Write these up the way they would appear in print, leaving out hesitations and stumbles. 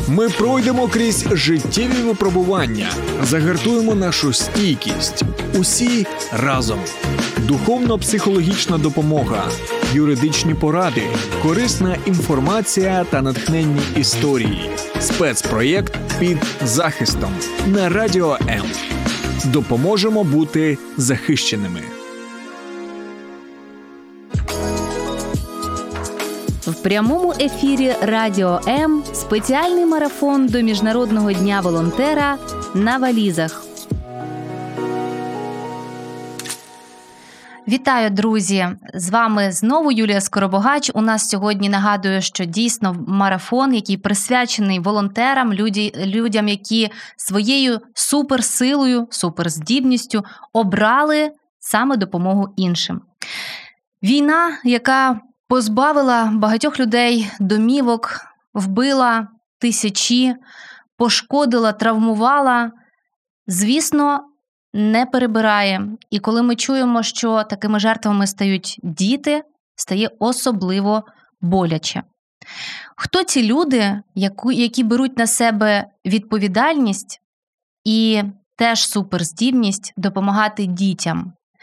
Ми пройдемо крізь життєві випробування, загартуємо нашу стійкість. Усі разом. Духовно-психологічна допомога, юридичні поради, корисна інформація та натхненні історії. Спецпроєкт «Під захистом» на Радіо М. Допоможемо бути захищеними. В прямому ефірі Радіо М спеціальний марафон до Міжнародного дня волонтера «На валізах». Вітаю, друзі! З вами знову Юлія Скоробогач. У нас сьогодні, нагадую, що дійсно марафон, який присвячений волонтерам, людям, які своєю суперсилою, суперздібністю обрали саме допомогу іншим. Війна, яка позбавила багатьох людей домівок, вбила тисячі, пошкодила, травмувала, звісно, не перебирає. І коли ми чуємо, що такими жертвами стають діти, стає особливо боляче. Хто ці люди, які беруть на себе відповідальність і теж суперздібність допомагати дітям?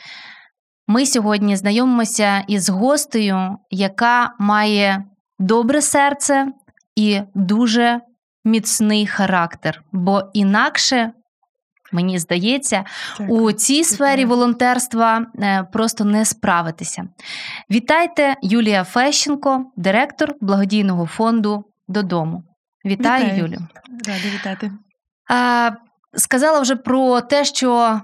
Ми сьогодні знайомимося із гостею, яка має добре серце і дуже міцний характер. Бо інакше, мені здається, у цій сфері волонтерства просто не справитися. Вітайте, Юлія Фещенко, директор благодійного фонду «Додому». Вітаю, Юлю. Рада вітати. Сказала вже про те, що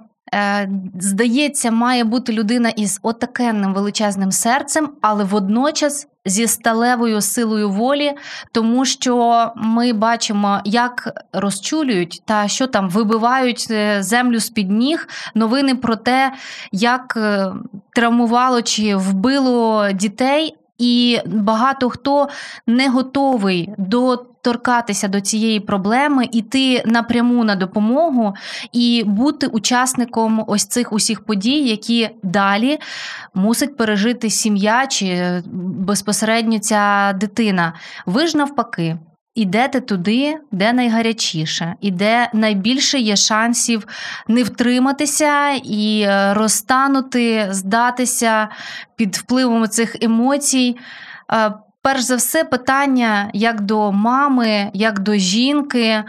здається, має бути людина із отакенним величезним серцем, але водночас зі сталевою силою волі, тому що ми бачимо, як розчулюють та що там вибивають землю з-під ніг новини про те, як травмувало чи вбило дітей, і багато хто не готовий доторкатися до цієї проблеми, іти напряму на допомогу і бути учасником ось цих усіх подій, які далі мусить пережити сім'я чи безпосередньо ця дитина. Ви ж навпаки ідете туди, де найгарячіше, і де найбільше є шансів не втриматися і розтанути, здатися під впливом цих емоцій. Перш за все, питання як до мами, як до жінки,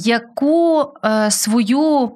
яку свою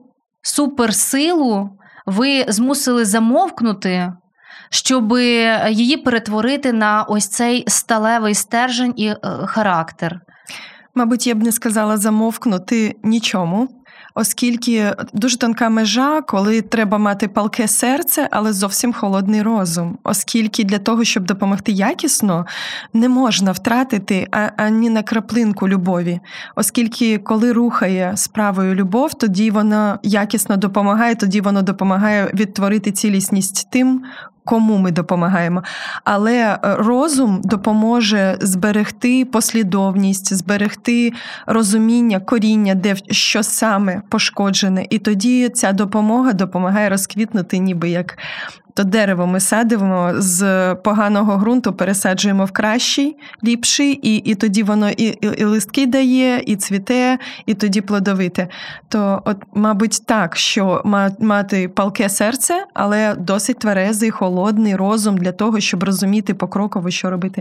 суперсилу ви змусили замовкнути, щоб її перетворити на ось цей сталевий стержень і характер? Мабуть, я б не сказала замовкнути нічому, оскільки дуже тонка межа, коли треба мати палке серце, але зовсім холодний розум. Оскільки для того, щоб допомогти якісно, не можна втратити ані на краплинку любові. Оскільки коли рухає справою любов, тоді вона якісно допомагає, тоді воно допомагає відтворити цілісність тим, кому ми допомагаємо. Але розум допоможе зберегти послідовність, зберегти розуміння, коріння, де що саме пошкоджене. І тоді ця допомога допомагає розквітнути, ніби як то дерево ми садимо з поганого ґрунту, пересаджуємо в кращий, ліпший, і тоді воно і листки дає, і цвіте, і тоді плодовите. То, от, мабуть, так, що мати палке серце, але досить тверезий, холодний розум для того, щоб розуміти покроково, що робити.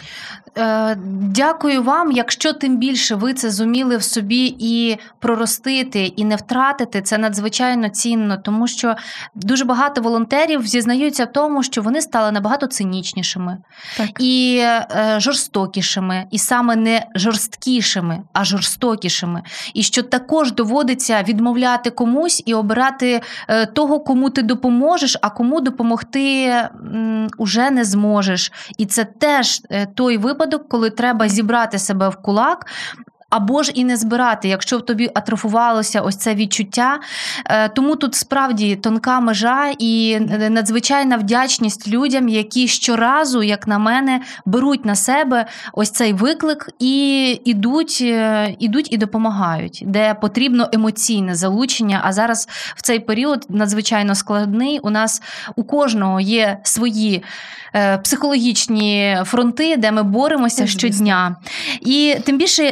Дякую вам. Якщо тим більше ви це зуміли в собі і проростити, і не втратити, це надзвичайно цінно, тому що дуже багато волонтерів зізнаються в тому, що вони стали набагато цинічнішими, так, і жорстокішими, і саме не жорсткішими, а жорстокішими. І що також доводиться відмовляти комусь і обирати того, кому ти допоможеш, а кому допомогти уже не зможеш. І це теж той випадок, коли треба зібрати себе в кулак, або ж і не збирати, якщо в тобі атрофувалося ось це відчуття. Тому тут справді тонка межа і надзвичайна вдячність людям, які щоразу, як на мене, беруть на себе ось цей виклик і ідуть і допомагають, де потрібно емоційне залучення. А зараз в цей період надзвичайно складний. У нас у кожного є свої психологічні фронти, де ми боремося щодня. І тим більше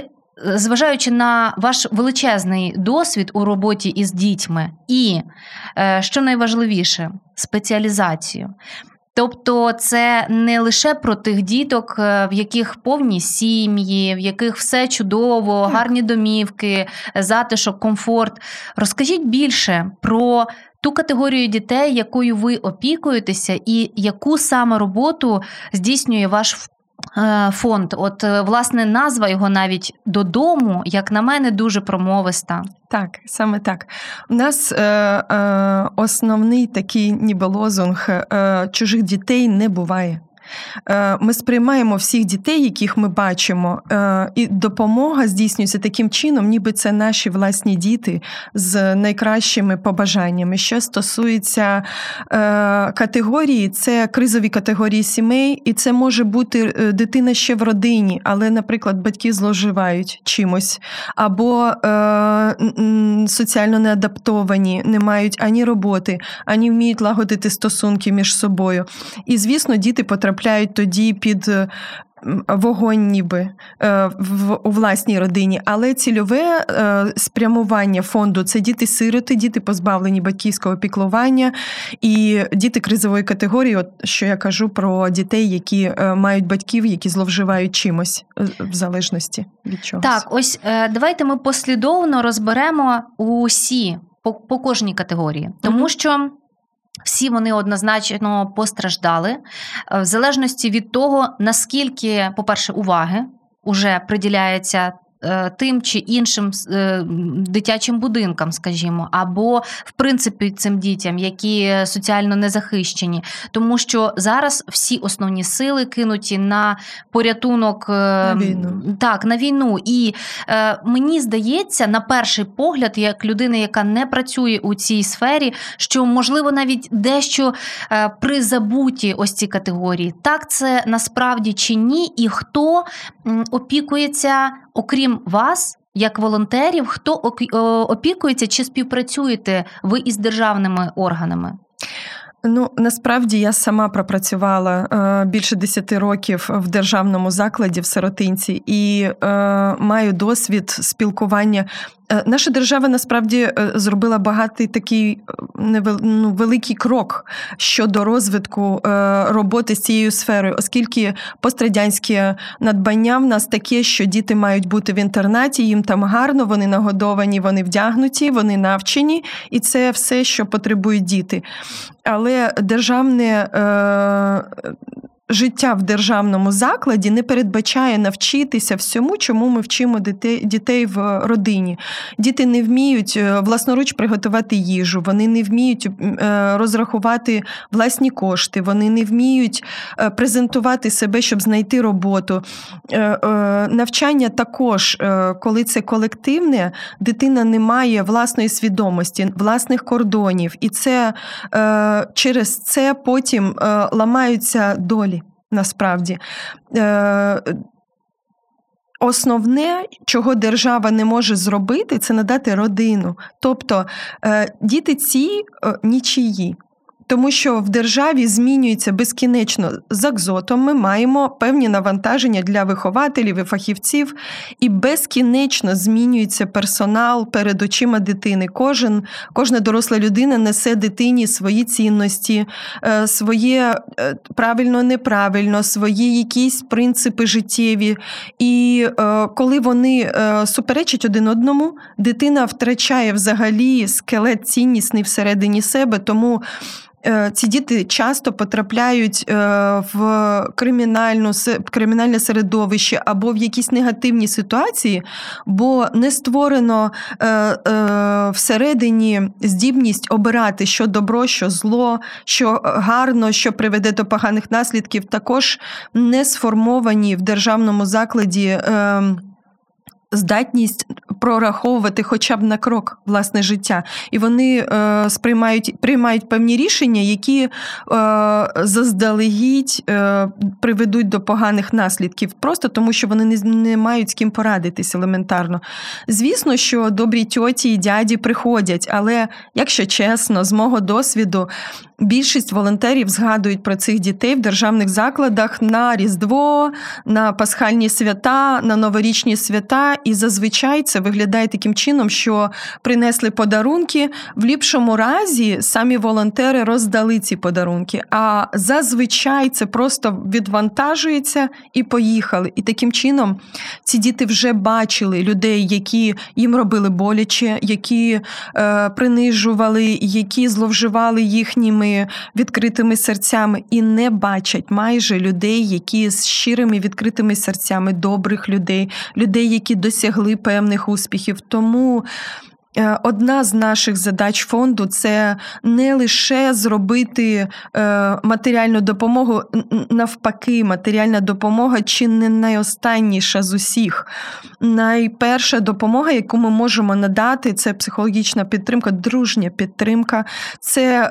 зважаючи на ваш величезний досвід у роботі із дітьми і, що найважливіше, спеціалізацію. Тобто це не лише про тих діток, в яких повні сім'ї, в яких все чудово, гарні домівки, затишок, комфорт. Розкажіть більше про ту категорію дітей, якою ви опікуєтеся, і яку саме роботу здійснює ваш фонд. От, власне, назва його навіть «Додому», як на мене, дуже промовиста. Так, саме так. У нас основний такий ніби лозунг «Чужих дітей не буває». Ми сприймаємо всіх дітей, яких ми бачимо, і допомога здійснюється таким чином, ніби це наші власні діти з найкращими побажаннями. Що стосується категорії, це кризові категорії сімей, і це може бути дитина ще в родині, але, наприклад, батьки зловживають чимось, або соціально неадаптовані, не мають ані роботи, ані вміють лагодити стосунки між собою. І, звісно, діти потрапляють тоді під вогонь ніби у власній родині. Але цільове спрямування фонду – це діти-сироти, діти позбавлені батьківського піклування і діти кризової категорії, от що я кажу про дітей, які мають батьків, які зловживають чимось в залежності від чогось. Так, ось давайте ми послідовно розберемо усі, по кожній категорії. Тому що всі вони однозначно постраждали, в залежності від того, наскільки, по-перше, уваги уже приділяється тим чи іншим дитячим будинкам, скажімо, або, в принципі, цим дітям, які соціально незахищені. Тому що зараз всі основні сили кинуті на порятунок, на війну. Так, на війну. І мені здається, на перший погляд, як людина, яка не працює у цій сфері, що, можливо, навіть дещо призабуті ось ці категорії. Так це насправді чи ні? І хто опікується, окрім вас, як волонтерів, хто опікується чи співпрацюєте ви із державними органами? Ну, насправді, я сама пропрацювала більше 10 років в державному закладі в Сиротинці і маю досвід спілкування. Наша держава, насправді, зробила багатий такий великий крок щодо розвитку роботи з цією сферою, оскільки пострадянське надбання в нас таке, що діти мають бути в інтернаті, їм там гарно, вони нагодовані, вони вдягнуті, вони навчені, і це все, що потребують діти. Але державне життя в державному закладі не передбачає навчитися всьому, чому ми вчимо дітей в родині. Діти не вміють власноруч приготувати їжу, вони не вміють розрахувати власні кошти, вони не вміють презентувати себе, щоб знайти роботу. Навчання також, коли це колективне, дитина не має власної свідомості, власних кордонів. І це через це потім ламаються долі. Насправді. Основне, чого держава не може зробити, це надати родину. Тобто діти ці нічиї. Тому що в державі змінюється безкінечно з акзотом, ми маємо певні навантаження для вихователів і фахівців, і безкінечно змінюється персонал перед очима дитини. Кожна доросла людина несе дитині свої цінності, своє правильно-неправильно, свої якісь принципи життєві. І коли вони суперечать один одному, дитина втрачає взагалі скелет ціннісний всередині себе, тому ці діти часто потрапляють в кримінальне середовище або в якісь негативні ситуації, бо не створено всередині здібність обирати, що добро, що зло, що гарно, що приведе до поганих наслідків. Також не сформовані в державному закладі здатність прораховувати хоча б на крок власне життя. І вони приймають певні рішення, які заздалегідь приведуть до поганих наслідків, просто тому, що вони не мають з ким порадитись елементарно. Звісно, що добрі тьоті і дяді приходять, але, якщо чесно, з мого досвіду, більшість волонтерів згадують про цих дітей в державних закладах на Різдво, на пасхальні свята, на новорічні свята, і зазвичай це виглядає таким чином, що принесли подарунки, в ліпшому разі самі волонтери роздали ці подарунки, а зазвичай це просто відвантажується і поїхали. І таким чином ці діти вже бачили людей, які їм робили боляче, які принижували, які зловживали їхніми відкритими серцями, і не бачать майже людей, які з щирими відкритими серцями, добрих людей, людей, які досягли певних успіхів. Тому одна з наших задач фонду – це не лише зробити матеріальну допомогу, навпаки, матеріальна допомога чи не найостанніша з усіх. Найперша допомога, яку ми можемо надати – це психологічна підтримка, дружня підтримка, це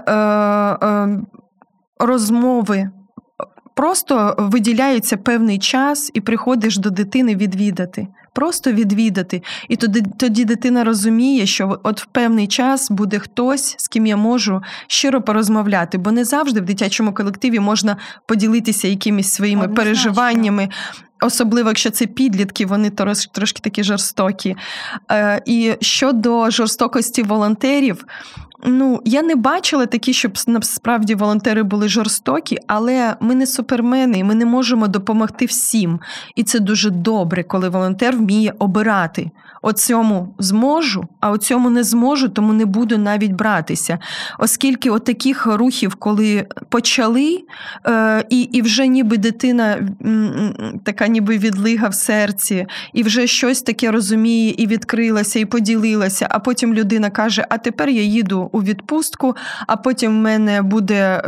розмови. Просто виділяється певний час і приходиш до дитини відвідати. Просто відвідати. І тоді дитина розуміє, що от в певний час буде хтось, з ким я можу щиро порозмовляти. Бо не завжди в дитячому колективі можна поділитися якимись своїми переживаннями. Особливо, якщо це підлітки, вони трошки такі жорстокі. І щодо жорстокості волонтерів, я не бачила такі, щоб насправді волонтери були жорстокі, але ми не супермени, і ми не можемо допомогти всім. І це дуже добре, коли волонтер вміє обирати. Оцьому зможу, а оцьому не зможу, тому не буду навіть братися. Оскільки от таких рухів, коли почали, і вже ніби дитина така ніби відлига в серці, і вже щось таке розуміє, і відкрилася, і поділилася, а потім людина каже, а тепер я їду у відпустку, а потім в мене буде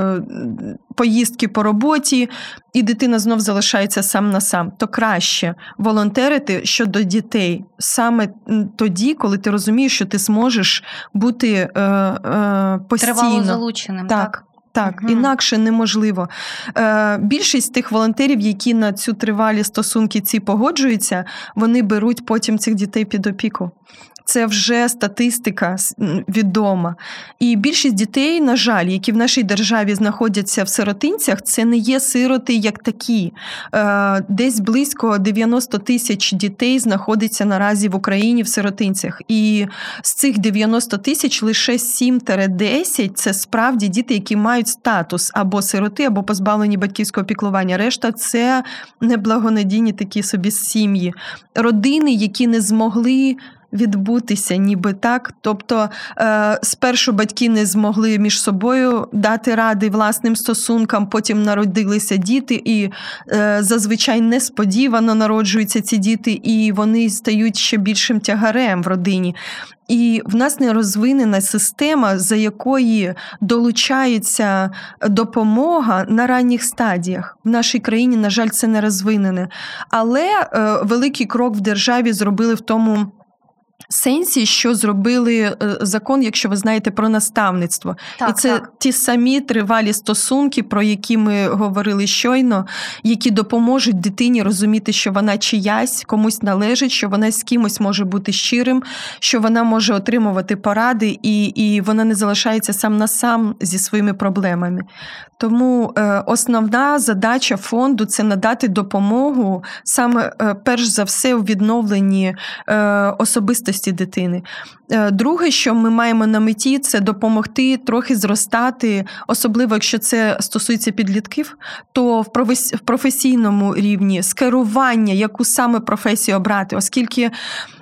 поїздки по роботі, і дитина знов залишається сам на сам. То краще волонтерити щодо дітей саме тоді, коли ти розумієш, що ти зможеш бути постійно. Тривало залученим, так? Так, інакше неможливо. Більшість тих волонтерів, які на цю тривалі стосунки ці погоджуються, вони беруть потім цих дітей під опіку. Це вже статистика відома. І більшість дітей, на жаль, які в нашій державі знаходяться в сиротинцях, це не є сироти як такі. Десь близько 90 тисяч дітей знаходиться наразі в Україні в сиротинцях. І з цих 90 тисяч лише 7-10 – це справді діти, які мають статус або сироти, або позбавлені батьківського піклування. Решта – це неблагонадійні такі собі сім'ї. Родини, які не змогли відбутися ніби так. Тобто спершу батьки не змогли між собою дати ради власним стосункам, потім народилися діти і зазвичай несподівано народжуються ці діти, і вони стають ще більшим тягарем в родині. І в нас не розвинена система, за якої долучається допомога на ранніх стадіях. В нашій країні, на жаль, це не розвинене. Але великий крок в державі зробили в тому сенсі, що зробили закон, якщо ви знаєте, про наставництво. Так, і це ті самі тривалі стосунки, про які ми говорили щойно, які допоможуть дитині розуміти, що вона чиясь, комусь належить, що вона з кимось може бути щирим, що вона може отримувати поради, і вона не залишається сам на сам зі своїми проблемами. Тому основна задача фонду – це надати допомогу саме, перш за все, у відновленні особистості дитини. Друге, що ми маємо на меті – це допомогти трохи зростати, особливо, якщо це стосується підлітків, то в професійному рівні скерування, яку саме професію обрати, оскільки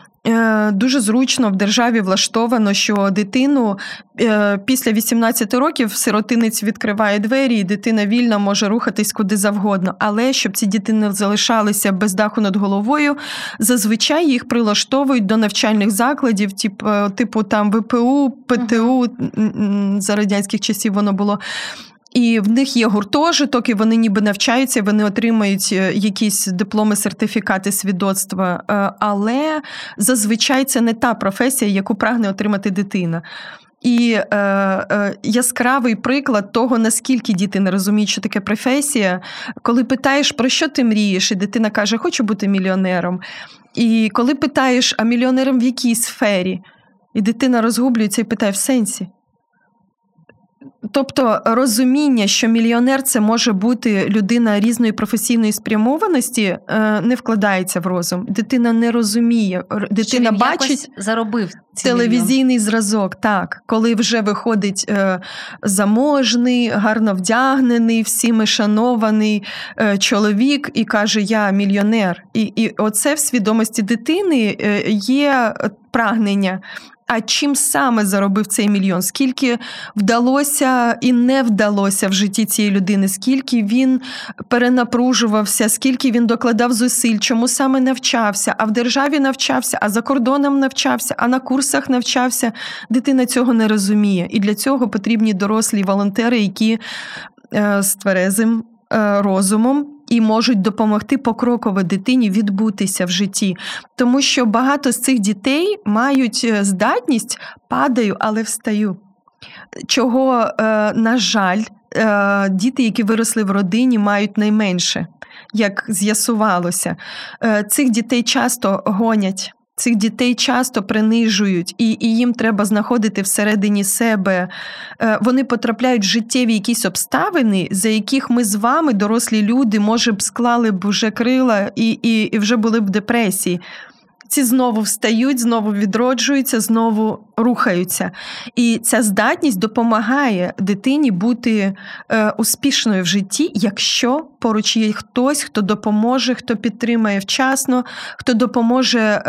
дуже зручно в державі влаштовано, що дитину після 18 років сиротинець відкриває двері, і дитина вільно може рухатись куди завгодно. Але щоб ці діти не залишалися без даху над головою, зазвичай їх прилаштовують до навчальних закладів, типу там ВПУ, ПТУ, за радянських часів воно було. І в них є гуртожиток, і вони ніби навчаються, вони отримають якісь дипломи, сертифікати, свідоцтва. Але зазвичай це не та професія, яку прагне отримати дитина. І яскравий приклад того, наскільки діти не розуміють, що таке професія, коли питаєш, про що ти мрієш, і дитина каже, хочу бути мільйонером. І коли питаєш, а мільйонером в якій сфері? І дитина розгублюється і питає, в сенсі? Тобто розуміння, що мільйонер – це може бути людина різної професійної спрямованості, не вкладається в розум. Дитина не розуміє. Дитина бачить заробив телевізійний зразок, так. Коли вже виходить заможний, гарно вдягнений, всіми шанований чоловік і каже, я мільйонер. І оце в свідомості дитини є прагнення. А чим саме заробив цей мільйон? Скільки вдалося і не вдалося в житті цієї людини? Скільки він перенапружувався? Скільки він докладав зусиль? Чому саме навчався? А в державі навчався? А за кордоном навчався? А на курсах навчався? Дитина цього не розуміє. І для цього потрібні дорослі волонтери, які з тверезим розумом і можуть допомогти покроково дитині відбутися в житті. Тому що багато з цих дітей мають здатність «падаю, але встаю». Чого, на жаль, діти, які виросли в родині, мають найменше, як з'ясувалося. Цих дітей часто гонять. Цих дітей часто принижують, і їм треба знаходити всередині себе. Вони потрапляють в життєві якісь обставини, за яких ми з вами, дорослі люди, може б склали б вже крила і вже були б в депресії. Ці знову встають, знову відроджуються, знову рухаються. І ця здатність допомагає дитині бути успішною в житті, якщо поруч є хтось, хто допоможе, хто підтримає вчасно, хто допоможе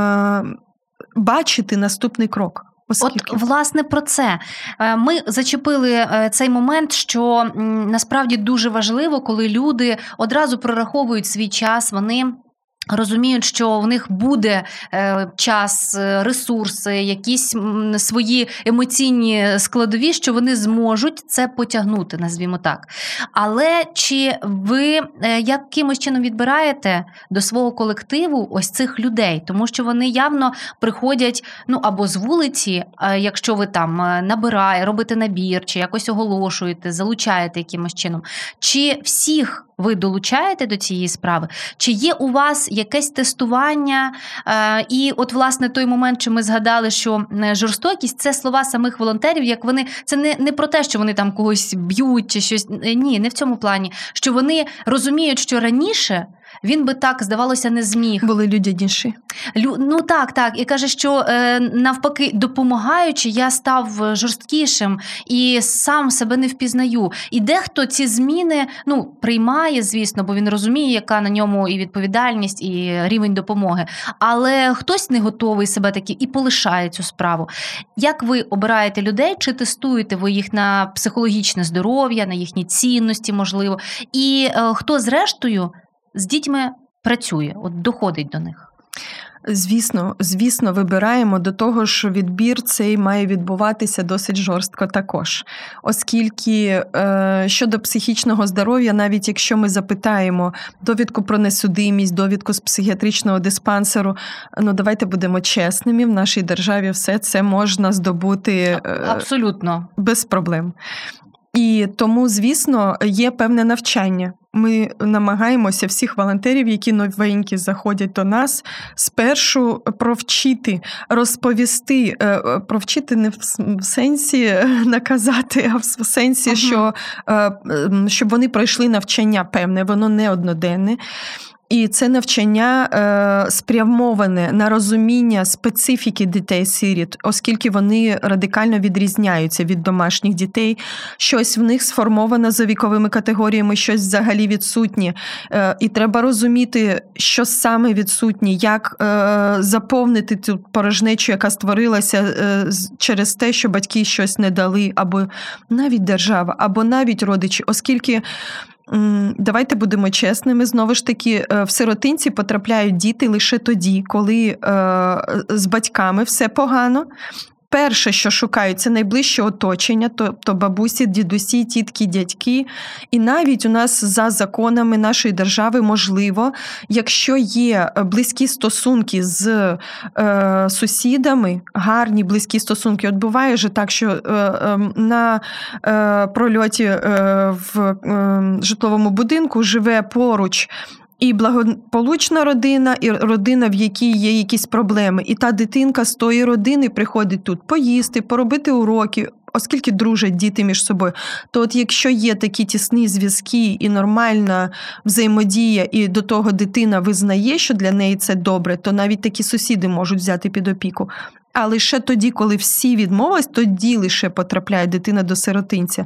бачити наступний крок. От, власне, про це. Ми зачепили цей момент, що насправді дуже важливо, коли люди одразу прораховують свій час, вони розуміють, що в них буде час, ресурси, якісь свої емоційні складові, що вони зможуть це потягнути, назвімо так. Але чи ви якимось чином відбираєте до свого колективу ось цих людей? Тому що вони явно приходять, або з вулиці, якщо ви там робите набір, чи якось оголошуєте, залучаєте якимось чином. Чи всіх ви долучаєте до цієї справи? Чи є у вас якесь тестування? І от, власне, той момент, що ми згадали, що жорстокість – це слова самих волонтерів, як вони, це не про те, що вони там когось б'ють чи щось. Ні, не в цьому плані. Що вони розуміють, що раніше він би так, здавалося, не зміг. Були людяніші. Так. І каже, що навпаки, допомагаючи, я став жорсткішим і сам себе не впізнаю. І дехто ці зміни, приймає, звісно, бо він розуміє, яка на ньому і відповідальність, і рівень допомоги. Але хтось не готовий себе таки і полишає цю справу. Як ви обираєте людей? Чи тестуєте ви їх на психологічне здоров'я, на їхні цінності, можливо? І хто зрештою з дітьми працює, доходить до них? Звісно, вибираємо, до того ж відбір цей має відбуватися досить жорстко також. Оскільки щодо психічного здоров'я, навіть якщо ми запитаємо довідку про несудимість, довідку з психіатричного диспансеру, давайте будемо чесними, в нашій державі все це можна здобути абсолютно без проблем. І тому, звісно, є певне навчання. Ми намагаємося всіх волонтерів, які новенькі заходять до нас, спершу провчити, розповісти. Провчити не в сенсі наказати, а в сенсі, що щоб вони пройшли навчання певне, воно не одноденне. І це навчання спрямоване на розуміння специфіки дітей-сиріт, оскільки вони радикально відрізняються від домашніх дітей. Щось в них сформовано за віковими категоріями, щось взагалі відсутнє. І треба розуміти, що саме відсутнє, як заповнити цю порожнечу, яка створилася через те, що батьки щось не дали, або навіть держава, або навіть родичі, оскільки давайте будемо чесними, знову ж таки, в сиротинці потрапляють діти лише тоді, коли з батьками все погано, перше, що шукають, це найближче оточення, тобто бабусі, дідусі, тітки, дядьки. І навіть у нас за законами нашої держави можливо, якщо є близькі стосунки з сусідами, гарні близькі стосунки. От буває же так, що на прольоті в житловому будинку живе поруч і благополучна родина, і родина, в якій є якісь проблеми. І та дитинка з тої родини приходить тут поїсти, поробити уроки, оскільки дружать діти між собою. То от якщо є такі тісні зв'язки і нормальна взаємодія, і до того дитина визнає, що для неї це добре, то навіть такі сусіди можуть взяти під опіку. А лише тоді, коли всі відмовились, тоді лише потрапляє дитина до сиротинця.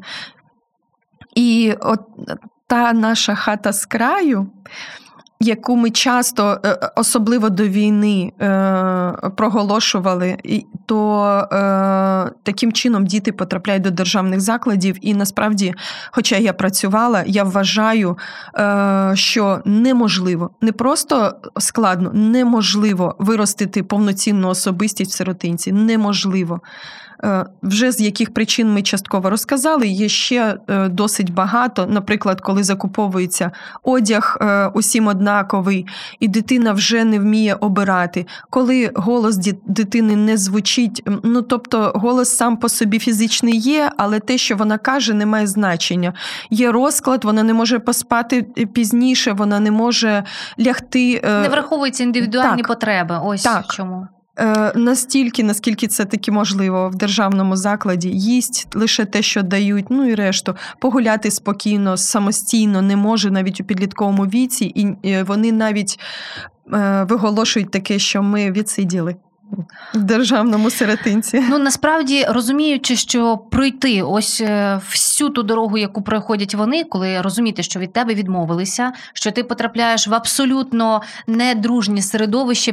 І от та наша хата з краю, яку ми часто, особливо до війни, проголошували, то таким чином діти потрапляють до державних закладів. І насправді, хоча я працювала, я вважаю, що неможливо, не просто складно, неможливо виростити повноцінну особистість в сиротинці. Неможливо. Вже з яких причин ми частково розказали, є ще досить багато. Наприклад, коли закуповується одяг усім однаковий, і дитина вже не вміє обирати. Коли голос дитини не звучить, тобто голос сам по собі фізичний є, але те, що вона каже, не має значення. Є розклад, вона не може поспати пізніше, вона не може лягти. Не враховуються індивідуальні потреби. Ось так. Чому. Настільки, наскільки це таки можливо в державному закладі, їсть лише те, що дають, і решту. Погуляти спокійно, самостійно не може навіть у підлітковому віці, і вони навіть виголошують таке, що ми відсиділи в державному сиротинці. Насправді, розуміючи, що пройти ось всю ту дорогу, яку проходять вони, коли розуміти, що від тебе відмовилися, що ти потрапляєш в абсолютно недружнє середовище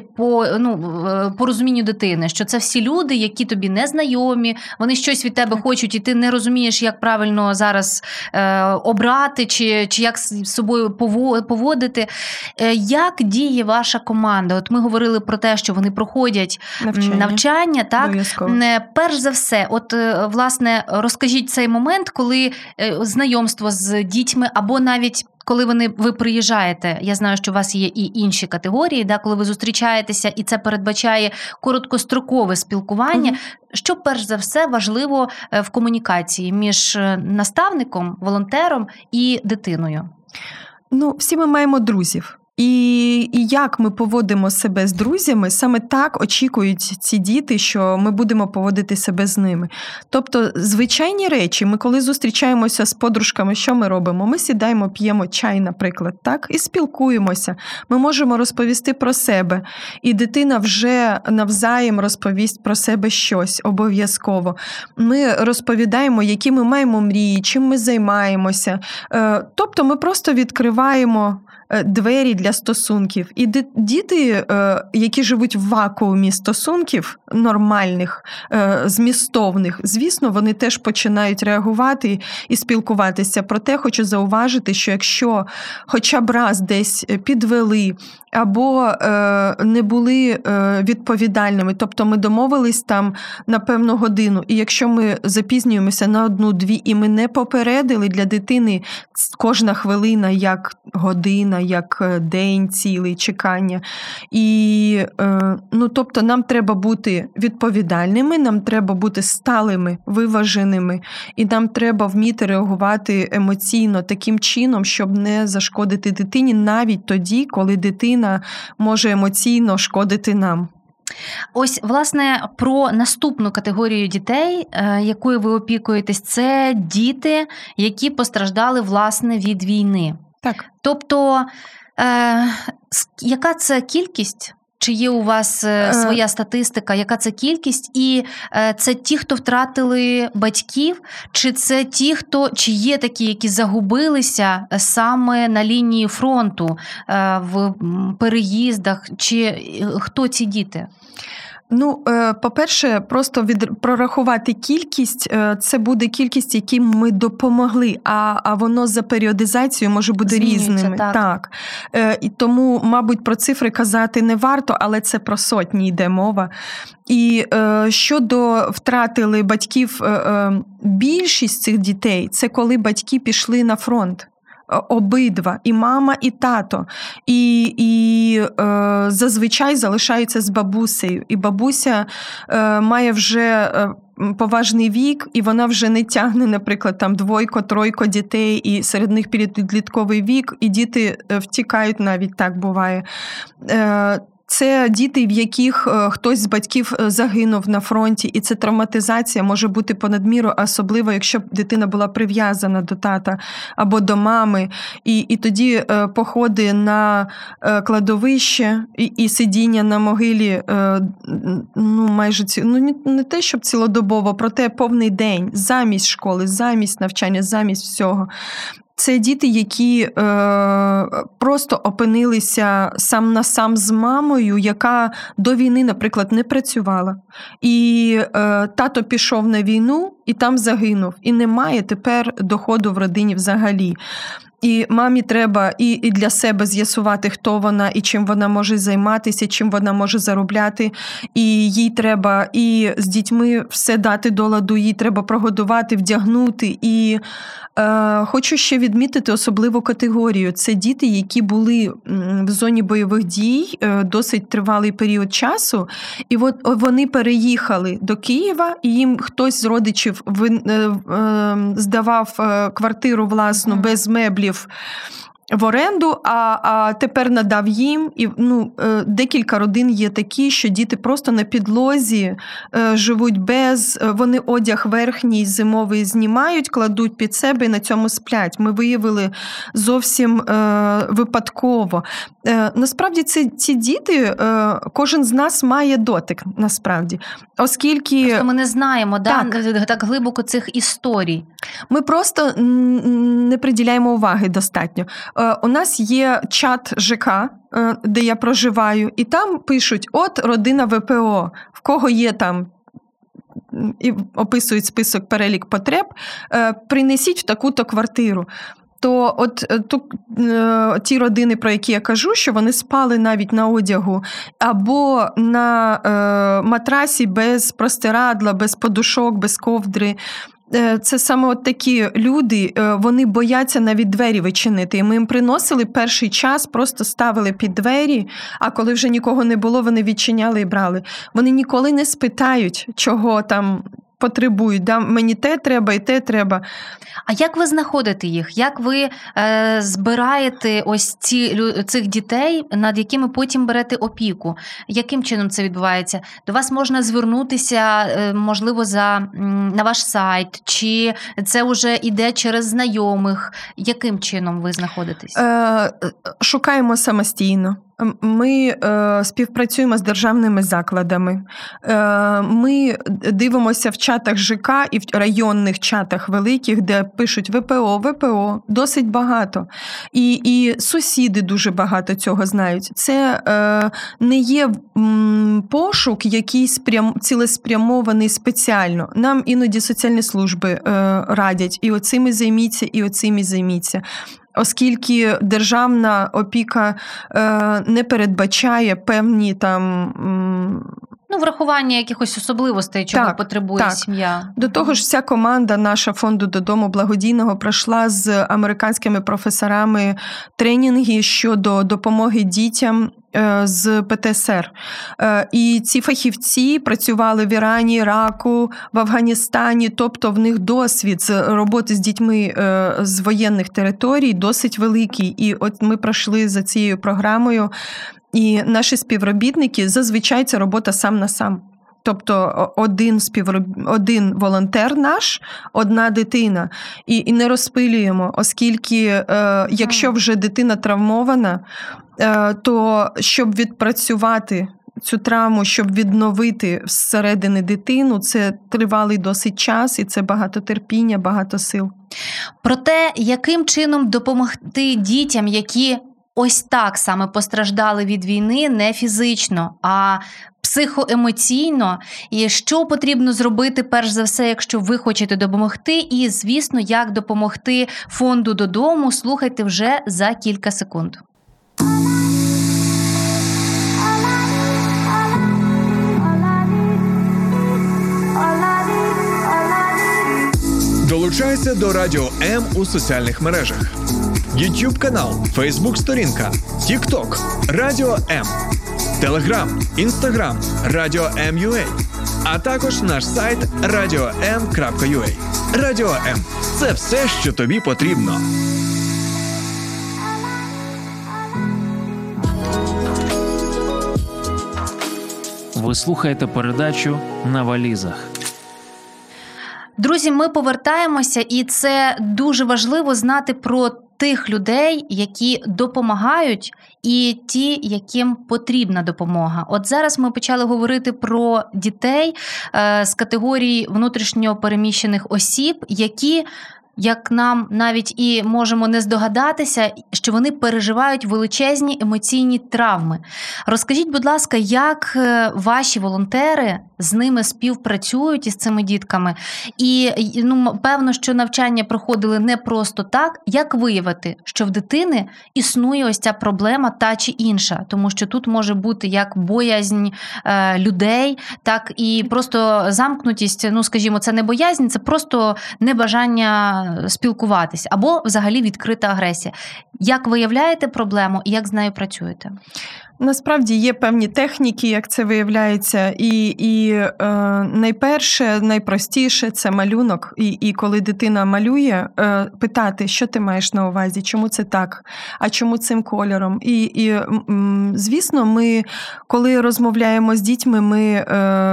по розумінню дитини, що це всі люди, які тобі не знайомі, вони щось від тебе хочуть, і ти не розумієш, як правильно зараз обрати, чи як з собою поводити. Як діє ваша команда? От ми говорили про те, що вони проходять навчання, так? Перш за все, власне, розкажіть цей момент, коли знайомство з дітьми, або навіть коли ви приїжджаєте, я знаю, що у вас є і інші категорії, коли ви зустрічаєтеся, і це передбачає короткострокове спілкування. Що перш за все важливо в комунікації між наставником, волонтером і дитиною? Всі ми маємо друзів. І як ми поводимо себе з друзями, саме так очікують ці діти, що ми будемо поводити себе з ними. Тобто, звичайні речі, ми коли зустрічаємося з подружками, що ми робимо? Ми сідаємо, п'ємо чай, наприклад, так? І спілкуємося. Ми можемо розповісти про себе. І дитина вже навзаєм розповість про себе щось обов'язково. Ми розповідаємо, які ми маємо мрії, чим ми займаємося. Тобто, ми просто відкриваємо двері для стосунків. І діти, які живуть в вакуумі стосунків нормальних, змістовних, звісно, вони теж починають реагувати і спілкуватися. Проте хочу зауважити, що якщо хоча б раз десь підвели або не були відповідальними, тобто ми домовились там на певну годину, і якщо ми запізнюємося на 1-2, і ми не попередили, для дитини кожна хвилина як година, як день цілий, чекання. І, тобто нам треба бути відповідальними, нам треба бути сталими, виваженими, і нам треба вміти реагувати емоційно таким чином, щоб не зашкодити дитині навіть тоді, коли дитина може емоційно шкодити нам. Ось, власне, про наступну категорію дітей, якою ви опікуєтесь, це діти, які постраждали, власне, від війни. Так. Тобто, яка це кількість? Чи є у вас своя статистика? Яка це кількість? І це ті, хто втратили батьків? Чи це ті, чи є такі, які загубилися саме на лінії фронту, в переїздах? Чи хто ці діти? По-перше, просто прорахувати кількість, це буде кількість, яким ми допомогли, а воно за періодизацією може бути різними. Так. І тому, мабуть, про цифри казати не варто, але це про сотні йде мова. І щодо втратили батьків, більшість цих дітей, це коли батьки пішли на фронт. Обидва, і мама, і тато. І зазвичай залишаються з бабусею. І бабуся має вже поважний вік, і вона вже не тягне, наприклад, там 2-3 дітей, і серед них підлітковий вік, і діти втікають, навіть так буває. Це діти, в яких хтось з батьків загинув на фронті, і це травматизація може бути понад міру, особливо, якщо б дитина була прив'язана до тата або до мами. І тоді походи на кладовище і сидіння на могилі майже не те, щоб цілодобово, проте повний день, замість школи, замість навчання, замість всього. Це діти, які просто опинилися сам на сам з мамою, яка до війни, наприклад, не працювала. І тато пішов на війну і там загинув. І немає тепер доходу в родині взагалі. І мамі треба і для себе з'ясувати, хто вона, і чим вона може займатися, чим вона може заробляти. І їй треба і з дітьми все дати до ладу, їй треба прогодувати, вдягнути. І хочу ще відмітити особливу категорію. Це діти, які були в зоні бойових дій досить тривалий період часу. І от вони переїхали до Києва, і їм хтось з родичів здавав квартиру власну без меблів в оренду, а тепер надав їм. І декілька родин є такі, що діти просто на підлозі живуть без, вони одяг верхній зимовий знімають, кладуть під себе і на цьому сплять. Ми виявили зовсім випадково. Насправді ці діти, кожен з нас має дотик, насправді. Оскільки... Просто ми не знаємо так глибоко цих історій. Ми просто не приділяємо уваги достатньо. У нас є чат ЖК, де я проживаю, і там пишуть, от родина ВПО, в кого є там, і описують список, перелік потреб, принесіть в таку-то квартиру. То ті родини, про які я кажу, що вони спали навіть на одягу або на матрасі без простирадла, без подушок, без ковдри. Це саме от такі люди, вони бояться навіть двері відчинити. І ми їм приносили перший час, просто ставили під двері, а коли вже нікого не було, вони відчиняли і брали. Вони ніколи не спитають, чого там потребують. Мені те треба і те треба. А як ви знаходите їх? Як ви збираєте ось цих дітей, над якими потім берете опіку? Яким чином це відбувається? До вас можна звернутися, можливо, на ваш сайт? Чи це вже йде через знайомих? Яким чином ви знаходитесь? Шукаємо самостійно. Ми співпрацюємо з державними закладами. Ми дивимося в чатах ЖК і в районних чатах великих, де пишуть ВПО, досить багато. І сусіди дуже багато цього знають. Це не є пошук, який цілеспрямований спеціально. Нам іноді соціальні служби радять, і оцими займіться, і оцими займіться. Оскільки державна опіка не передбачає певні там... врахування якихось особливостей, чого потребує сім'я. До того ж, вся команда наша фонду «Додому» благодійного пройшла з американськими професорами тренінги щодо допомоги дітям з ПТСР. І ці фахівці працювали в Ірані, Іраку, в Афганістані, тобто в них досвід з роботи з дітьми з воєнних територій досить великий. І от ми пройшли за цією програмою, і наші співробітники, зазвичай це робота сам на сам. Тобто один волонтер наш, одна дитина. І не розпилюємо, оскільки якщо вже дитина травмована, то щоб відпрацювати цю травму, щоб відновити зсередини дитину, це тривалий досить час, і це багато терпіння, багато сил. Про те, яким чином допомогти дітям, які ось так саме постраждали від війни, не фізично, а психоемоційно, і що потрібно зробити перш за все, якщо ви хочете допомогти, і, звісно, як допомогти фонду «Додому», слухайте вже за кілька секунд. Долучайся до Радіо М у соціальних мережах. YouTube канал, Facebook сторінка, TikTok, Радіо М, Telegram, Instagram, Радіо М.UA, а також наш сайт radio.m.ua. Радіо М – це все, що тобі потрібно. Ви слухаєте передачу «На валізах». Друзі, ми повертаємося, і це дуже важливо знати про тих людей, які допомагають, і ті, яким потрібна допомога. От зараз ми почали говорити про дітей з категорії внутрішньо переміщених осіб, які, як нам навіть і можемо не здогадатися, що вони переживають величезні емоційні травми. Розкажіть, будь ласка, як ваші волонтери з ними співпрацюють із цими дітками? І, певно, що навчання проходили не просто так. Як виявити, що в дитини існує ось ця проблема та чи інша? Тому що тут може бути як боязнь людей, так і просто замкнутість, скажімо, це не боязнь, це просто небажання спілкуватись, або взагалі відкрита агресія. Як виявляєте проблему і як з нею працюєте? Насправді є певні техніки, як це виявляється, і найперше, найпростіше – це малюнок. І коли дитина малює, питати, що ти маєш на увазі, чому це так, а чому цим кольором. І звісно, ми, коли розмовляємо з дітьми, ми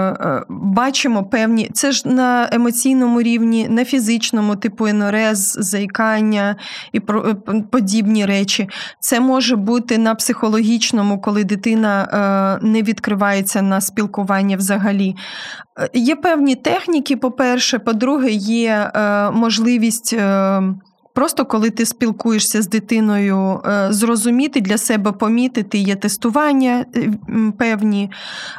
бачимо певні, це ж на емоційному рівні, на фізичному, типу енурез, заїкання і подібні речі. Це може бути на психологічному, коли дитина не відкривається на спілкування взагалі. Є певні техніки, по-перше. По-друге, є можливість просто, коли ти спілкуєшся з дитиною, зрозуміти для себе, помітити, є тестування певні.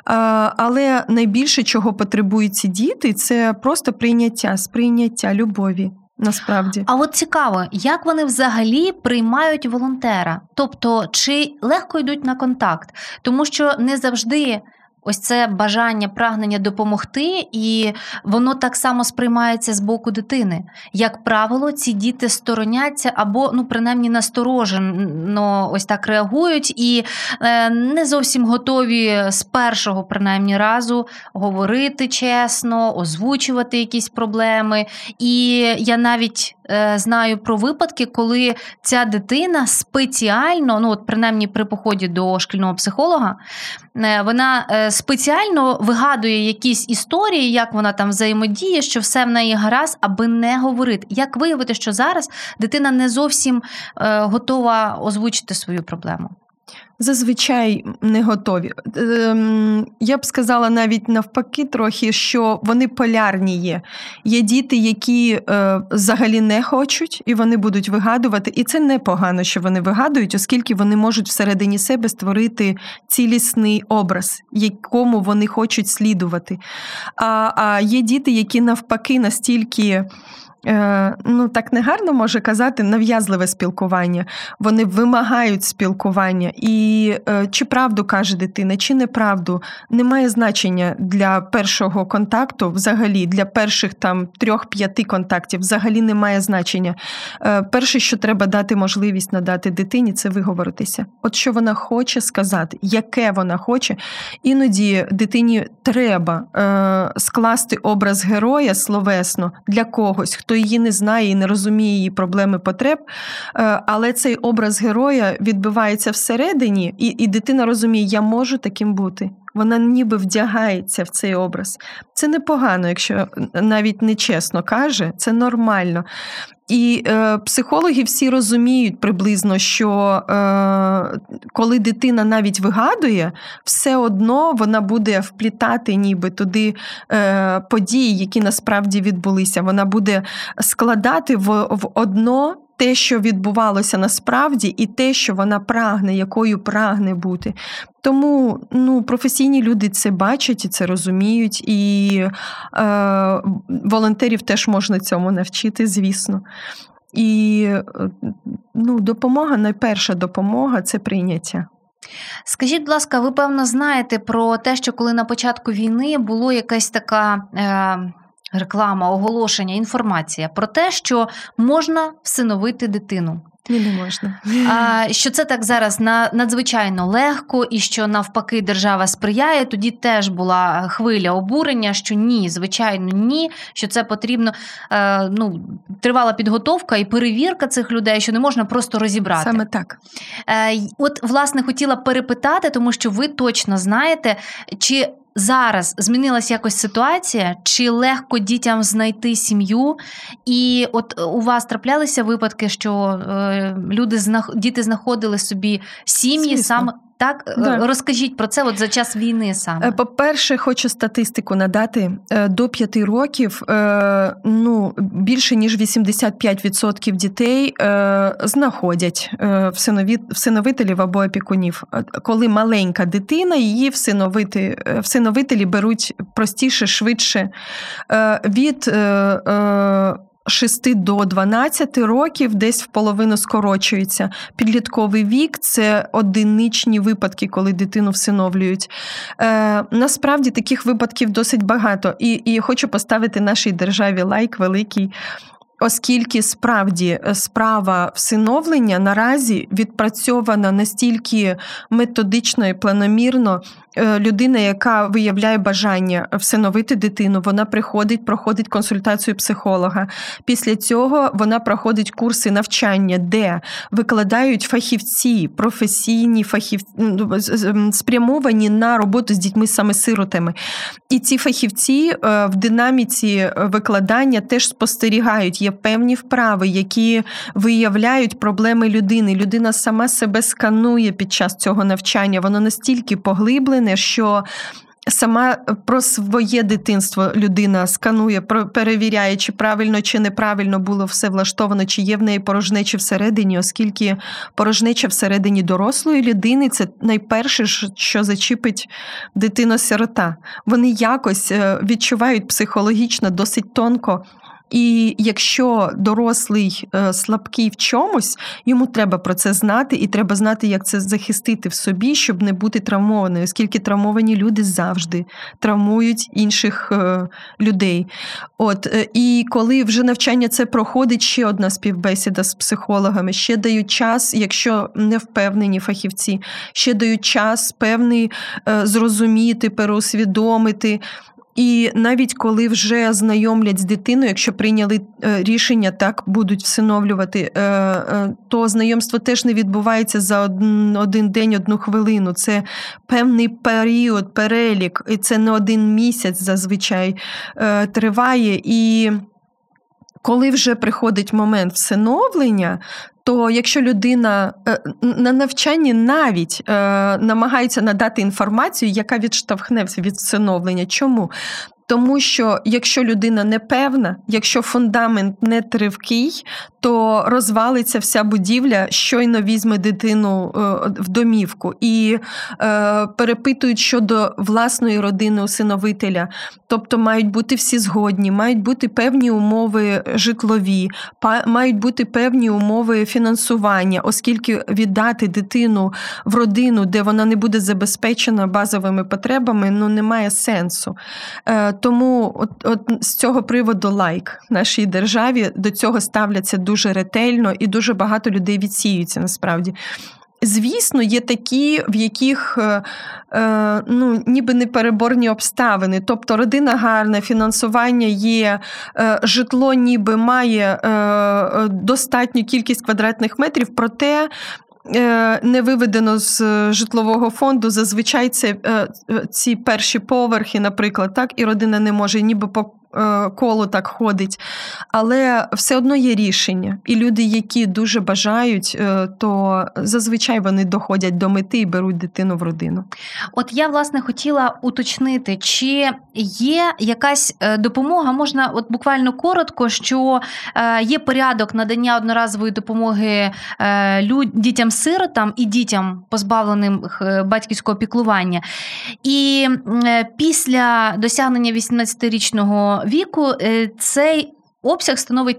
Але найбільше, чого потребують ці діти, це просто сприйняття любові. Насправді. А от цікаво, як вони взагалі приймають волонтера? Тобто, чи легко йдуть на контакт? Тому що не завжди ось це бажання, прагнення допомогти, і воно так само сприймається з боку дитини. Як правило, ці діти стороняться або, принаймні, насторожено ось так реагують і не зовсім готові з першого, принаймні, разу говорити чесно, озвучувати якісь проблеми. І я навіть знаю про випадки, коли ця дитина спеціально, принаймні при поході до шкільного психолога, вона спеціально вигадує якісь історії, як вона там взаємодіє, що все в неї гаразд, аби не говорити. Як виявити, що зараз дитина не зовсім готова озвучити свою проблему? Зазвичай не готові. Я б сказала навіть навпаки трохи, що вони полярні є. Є діти, які взагалі не хочуть, і вони будуть вигадувати. І це непогано, що вони вигадують, оскільки вони можуть всередині себе створити цілісний образ, якому вони хочуть слідувати. А є діти, які навпаки настільки... так негарно може казати, нав'язливе спілкування. Вони вимагають спілкування. І чи правду каже дитина, чи неправду, немає значення для першого контакту взагалі, для перших 3-5 контактів взагалі немає значення. Перше, що треба дати можливість надати дитині, це виговоритися. От що вона хоче сказати, яке вона хоче. Іноді дитині треба скласти образ героя словесно для когось, хто її не знає і не розуміє її проблеми, потреб, але цей образ героя відбивається всередині, і дитина розуміє, я можу таким бути. Вона ніби вдягається в цей образ. Це непогано, якщо навіть нечесно каже, це нормально. І психологи всі розуміють приблизно, що коли дитина навіть вигадує, все одно вона буде вплітати ніби туди події, які насправді відбулися. Вона буде складати в одно те, що відбувалося насправді, і те, що вона прагне, якою прагне бути. Тому професійні люди це бачать і це розуміють, і волонтерів теж можна цьому навчити, звісно. І допомога, найперша допомога – це прийняття. Скажіть, будь ласка, ви, певно, знаєте про те, що коли на початку війни було якась така реклама, оголошення, інформація про те, що можна всиновити дитину. Ні, не можна. Що це так зараз надзвичайно легко і що навпаки держава сприяє. Тоді теж була хвиля обурення, що ні, звичайно, ні, що це потрібно, тривала підготовка і перевірка цих людей, що не можна просто розібрати. Саме так. От, власне, хотіла перепитати, тому що ви точно знаєте, чи зараз змінилася якось ситуація, чи легко дітям знайти сім'ю? І от у вас траплялися випадки, що діти знаходили собі сім'ї саме? Так? Да. Розкажіть про це от за час війни саме. По-перше, хочу статистику надати. До 5 років більше ніж 85% дітей знаходять всиновителів або опікунів. Коли маленька дитина, її всиновителі беруть простіше, швидше. Від 6 до 12 років десь в половину скорочується. Підлітковий вік – це одиничні випадки, коли дитину всиновлюють. Насправді таких випадків досить багато. І хочу поставити нашій державі лайк великий, оскільки справді справа всиновлення наразі відпрацьована настільки методично і планомірно. Людина, яка виявляє бажання всиновити дитину, вона проходить консультацію психолога. Після цього вона проходить курси навчання, де викладають фахівці, професійні фахівці, спрямовані на роботу з дітьми саме сиротами. І ці фахівці в динаміці викладання теж спостерігають. Є певні вправи, які виявляють проблеми людини. Людина сама себе сканує під час цього навчання. Воно настільки поглиблене, що сама про своє дитинство людина сканує, перевіряє, чи правильно, чи неправильно було все влаштовано, чи є в неї порожнеча всередині, оскільки порожнеча всередині дорослої людини – це найперше, що зачіпить дитина-сирота. Вони якось відчувають психологічно досить тонко. І якщо дорослий слабкий в чомусь, йому треба про це знати, і треба знати, як це захистити в собі, щоб не бути травмованим, оскільки травмовані люди завжди травмують інших людей. І коли вже навчання це проходить, ще одна співбесіда з психологами, ще дають час, якщо не впевнені фахівці, ще дають час певний зрозуміти, переусвідомити. І навіть коли вже знайомлять з дитиною, якщо прийняли рішення, так, будуть всиновлювати, то знайомство теж не відбувається за один день, 1 хвилину. Це певний період, перелік, і це не 1 місяць зазвичай триває. І коли вже приходить момент всиновлення, то якщо людина на навчанні навіть намагається надати інформацію, яка відштовхне від всиновлення. Чому? Тому що якщо людина непевна, якщо фундамент не тривкий, то розвалиться вся будівля, щойно візьме дитину в домівку. І перепитують щодо власної родини усиновителя. Тобто мають бути всі згодні, мають бути певні умови житлові, мають бути певні умови фінансування, оскільки віддати дитину в родину, де вона не буде забезпечена базовими потребами, немає сенсу. Тому от з цього приводу лайк нашій державі, до цього ставляться дуже ретельно і дуже багато людей відсіюються насправді. Звісно, є такі, в яких ніби непереборні обставини. Тобто родина гарна, фінансування є, житло ніби має достатню кількість квадратних метрів, проте не виведено з житлового фонду, зазвичай це ці перші поверхи, наприклад, так, і родина не може ніби коло так ходить, але все одно є рішення. І люди, які дуже бажають, то зазвичай вони доходять до мети і беруть дитину в родину. От я, власне, хотіла уточнити, чи є якась допомога, можна от буквально коротко, що є порядок надання одноразової допомоги дітям-сиротам і дітям, позбавленим батьківського піклування. І після досягнення 18-річного віку цей обсяг становить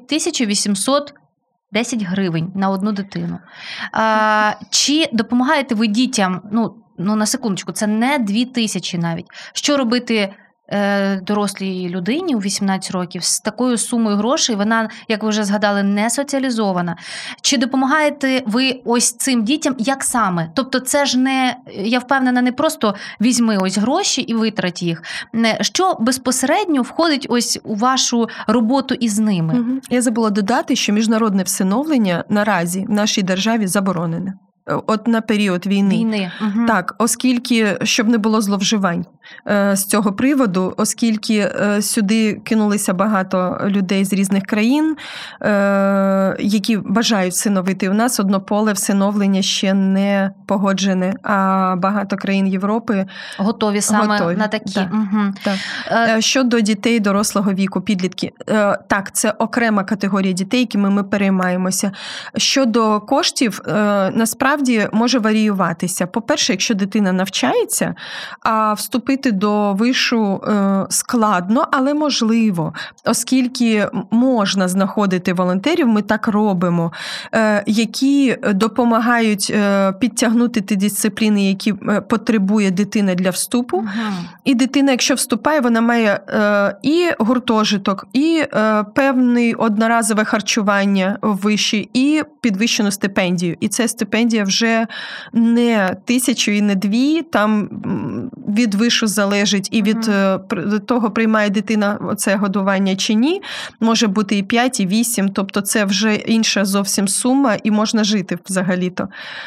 1810 гривень на одну дитину. Чи допомагаєте ви дітям, ну на секундочку, це не 2000 навіть. Що робити дорослій людині у 18 років з такою сумою грошей? Вона, як ви вже згадали, не соціалізована. Чи допомагаєте ви ось цим дітям, як саме? Тобто це ж не, я впевнена, не просто візьми ось гроші і витрать їх. Що безпосередньо входить ось у вашу роботу із ними? Я забула додати, що міжнародне всиновлення наразі в нашій державі заборонене. От на період війни. Угу. Так, оскільки, щоб не було зловживань з цього приводу, оскільки сюди кинулися багато людей з різних країн, які бажають всиновити. У нас однополе всиновлення ще не погоджене, а багато країн Європи готові саме на такі. Так. Угу. Так. Щодо дітей дорослого віку, підлітки, так, це окрема категорія дітей, якими ми переймаємося. Щодо коштів, насправді, може варіюватися. По-перше, якщо дитина навчається, а вступити до вишу складно, але можливо, оскільки можна знаходити волонтерів, ми так робимо, які допомагають підтягнути ті дисципліни, які потребує дитина для вступу. Угу. І дитина, якщо вступає, вона має і гуртожиток, і певне одноразове харчування в виші, і підвищену стипендію. І ця стипендія вже не 1000 і не 2, там від вишу залежить і від того, приймає дитина це годування чи ні. Може бути і 5, і 8, тобто це вже інша зовсім сума і можна жити взагалі-то.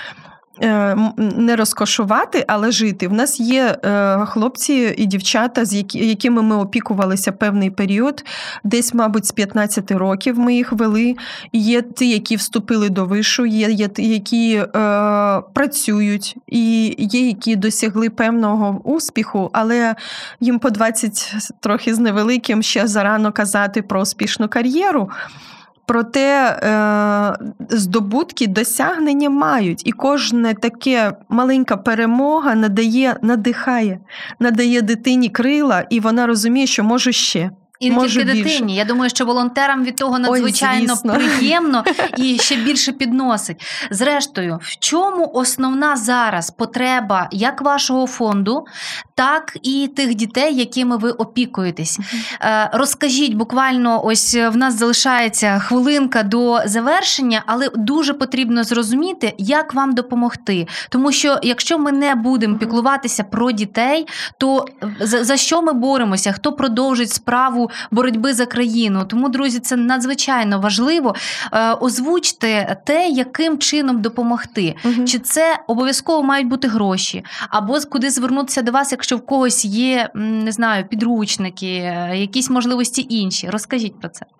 Не розкошувати, але жити. В нас є хлопці і дівчата, з якими ми опікувалися певний період, десь, мабуть, з 15 років ми їх вели. Є ті, які вступили до вишу, є ті, які працюють, і є, які досягли певного успіху, але їм по 20 трохи з невеликим ще зарано казати про успішну кар'єру. Проте здобутки, досягнення мають. І кожна таке маленька перемога надихає, надає дитині крила, і вона розуміє, що можу ще. І не тільки дитині. Я думаю, що волонтерам від того надзвичайно приємно і ще більше підносить. Зрештою, в чому основна зараз потреба як вашого фонду, так і тих дітей, якими ви опікуєтесь? Розкажіть, буквально ось в нас залишається хвилинка до завершення, але дуже потрібно зрозуміти, як вам допомогти. Тому що якщо ми не будемо піклуватися про дітей, то за що ми боремося? Хто продовжить справу боротьби за країну? Тому, друзі, це надзвичайно важливо. Озвучте те, яким чином допомогти. Чи це обов'язково мають бути гроші? Або куди звернутися до вас, якщо в когось є, не знаю, підручники, якісь можливості інші? Розкажіть про це.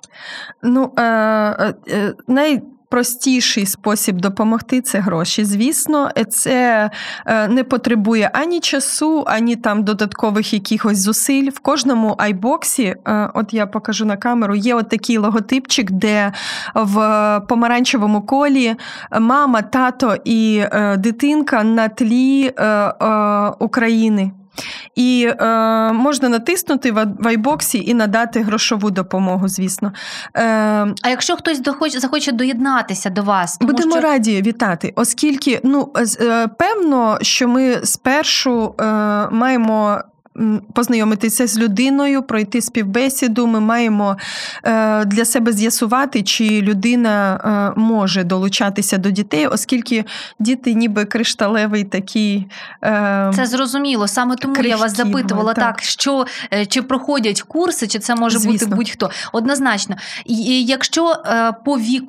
Найпростіший спосіб допомогти – це гроші. Звісно, це не потребує ані часу, ані там додаткових якихось зусиль. В кожному айбоксі, от я покажу на камеру, є от такий логотипчик, де в помаранчевому колі мама, тато і дитинка на тлі України. І можна натиснути в айбоксі і надати грошову допомогу, звісно. А якщо хтось захоче доєднатися до вас? Будемо раді вітати, оскільки, певно, що ми спершу маємо познайомитися з людиною, пройти співбесіду, ми маємо для себе з'ясувати, чи людина може долучатися до дітей, оскільки діти ніби кришталевий такий Це зрозуміло, саме тому я вас запитувала, так, що, чи проходять курси, чи це може бути будь-хто. Однозначно. І якщо по віку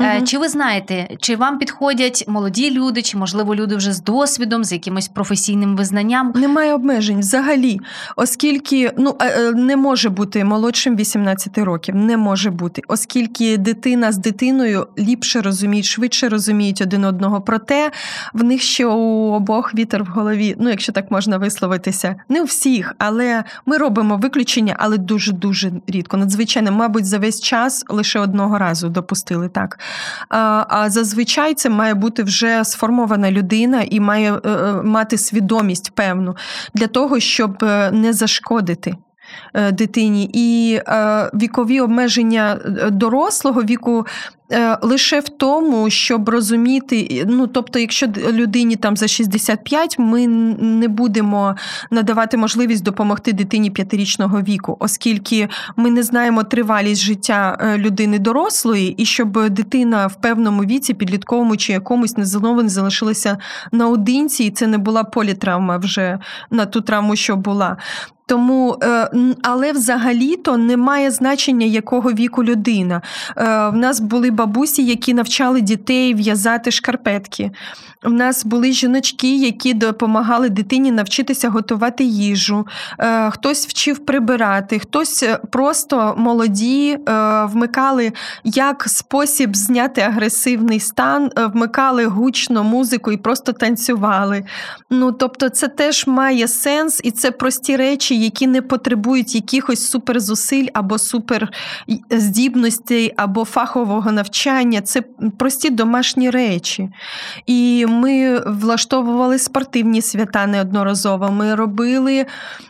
Чи ви знаєте, чи вам підходять молоді люди, чи, можливо, люди вже з досвідом, з якимось професійним визнанням? Немає обмежень взагалі, оскільки не може бути молодшим 18 років, не може бути, оскільки дитина з дитиною ліпше розуміють, швидше розуміють один одного. Проте в них ще у обох вітер в голові, якщо так можна висловитися. Не у всіх, але ми робимо виключення, але дуже-дуже рідко. Надзвичайно, мабуть, за весь час лише одного разу допустили так. А зазвичай це має бути вже сформована людина і має мати свідомість певну для того, щоб не зашкодити дитині. І вікові обмеження дорослого віку лише в тому, щоб розуміти, тобто, якщо людині там за 65, ми не будемо надавати можливість допомогти дитині 5-річного віку, оскільки ми не знаємо тривалість життя людини дорослої, і щоб дитина в певному віці, підлітковому чи якомусь, знову не залишилася наодинці, і це не була політравма вже на ту травму, що була. Тому, але взагалі-то немає значення, якого віку людина. В нас були бабусі, які навчали дітей в'язати шкарпетки. У нас були жіночки, які допомагали дитині навчитися готувати їжу. Хтось вчив прибирати, хтось просто молоді вмикали як спосіб зняти агресивний стан, вмикали гучно музику і просто танцювали. Тобто це теж має сенс, і це прості речі, які не потребують якихось суперзусиль або суперздібностей, або фахового навчання. Це прості домашні речі. І ми влаштовували спортивні свята неодноразово. Ми робили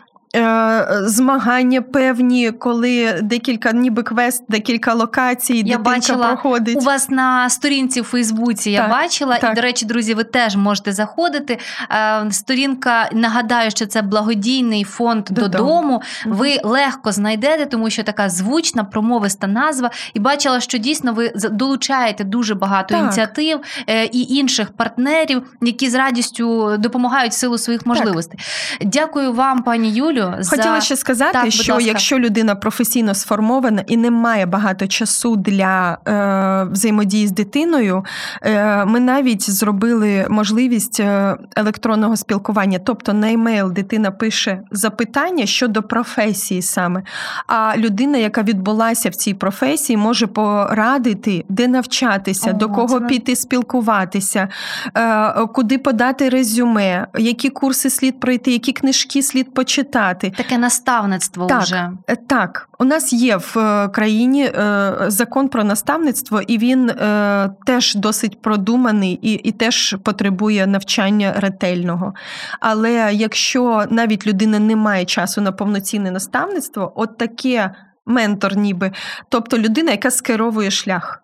змагання певні, коли декілька, ніби квест, декілька локацій, дитинка проходить. У вас на сторінці в Фейсбуці я бачила, і, до речі, друзі, ви теж можете заходити. Сторінка, нагадаю, що це благодійний фонд «Додому». Ви легко знайдете, тому що така звучна, промовиста назва. І бачила, що дійсно ви долучаєте дуже багато ініціатив і інших партнерів, які з радістю допомагають в силу своїх можливостей. Дякую вам, пані Юлю. Хотіла ще сказати, що якщо людина професійно сформована і не має багато часу для взаємодії з дитиною, ми навіть зробили можливість електронного спілкування. Тобто на емейл дитина пише запитання щодо професії саме, а людина, яка відбулася в цій професії, може порадити, де навчатися, до кого піти спілкуватися, куди подати резюме, які курси слід пройти, які книжки слід почитати. Таке наставництво вже. Так. У нас є в країні закон про наставництво, і він теж досить продуманий і теж потребує навчання ретельного. Але якщо навіть людина не має часу на повноцінне наставництво, от таке ментор ніби, тобто людина, яка скеровує шлях.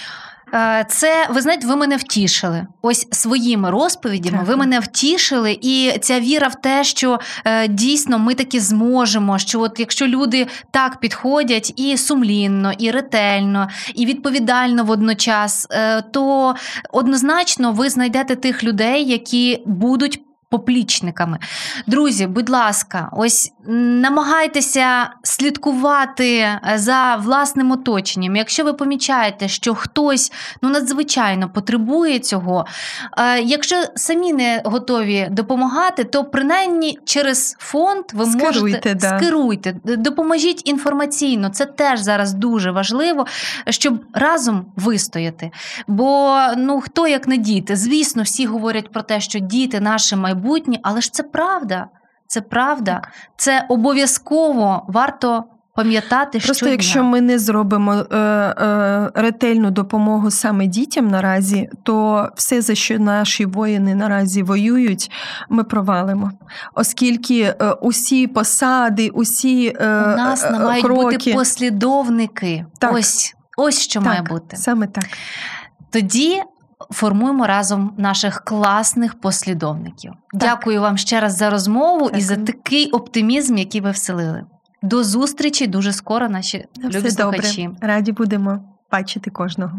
Це, ви знаєте, ви мене втішили. Ось своїми розповідями ви мене втішили, і ця віра в те, що дійсно ми таки зможемо, що от якщо люди так підходять і сумлінно, і ретельно, і відповідально водночас, то однозначно ви знайдете тих людей, які будуть поплічниками. Друзі, будь ласка, ось намагайтеся слідкувати за власним оточенням. Якщо ви помічаєте, що хтось надзвичайно потребує цього, якщо самі не готові допомагати, то принаймні через фонд ви можете скеруйте, допоможіть інформаційно. Це теж зараз дуже важливо, щоб разом вистояти. Бо хто як не діти? Звісно, всі говорять про те, що діти наше майбутнє, але ж це правда. Це правда. Це обов'язково варто пам'ятати щодня. Просто якщо ми не зробимо ретельну допомогу саме дітям наразі, то все, за що наші воїни наразі воюють, ми провалимо. Оскільки усі посади, усі кроки... У нас мають бути послідовники. Так. Ось що має бути. Саме так. Тоді формуємо разом наших класних послідовників. Так. Дякую вам ще раз за розмову і за такий оптимізм, який ви вселили. До зустрічі дуже скоро, наші любі слухачі. Добре. Раді будемо бачити кожного.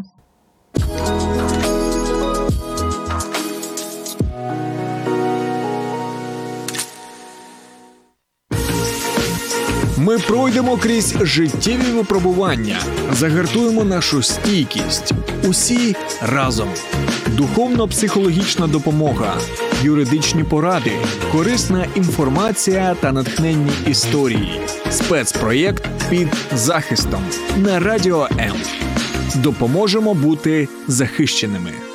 Ми Ми пройдемо крізь життєві випробування, загартуємо нашу стійкість. Усі разом. Духовно-психологічна допомога, юридичні поради, корисна інформація та натхненні історії. Спецпроєкт «Під захистом» на Радіо М. Допоможемо бути захищеними.